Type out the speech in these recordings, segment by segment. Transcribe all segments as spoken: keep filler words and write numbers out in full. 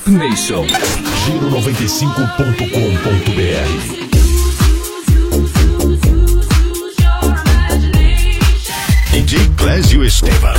Nation. Giro noventa e cinco ponto com ponto br. D J Clésio Esteban.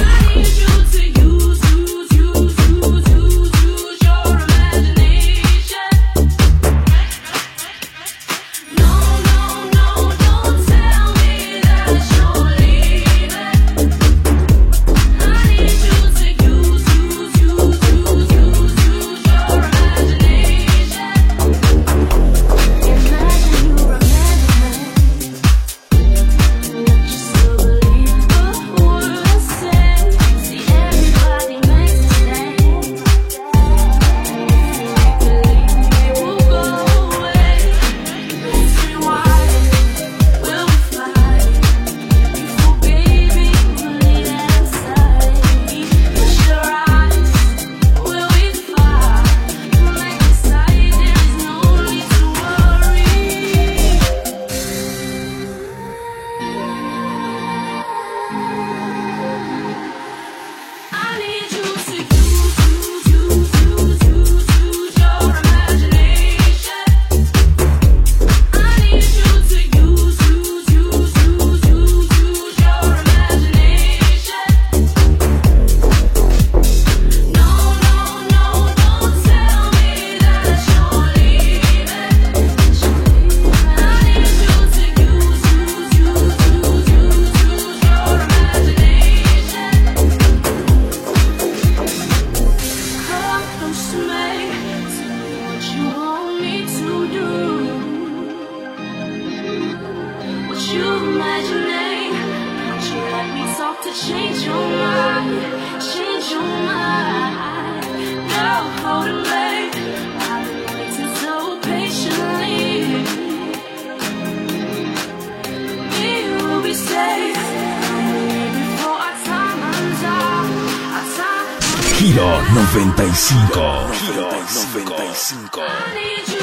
Change your mind, change your mind. No holding back. I've been waiting so patiently. We will be safe before our time runs out. Our time. Giro noventa y cinco. Giro noventa y cinco. I need you.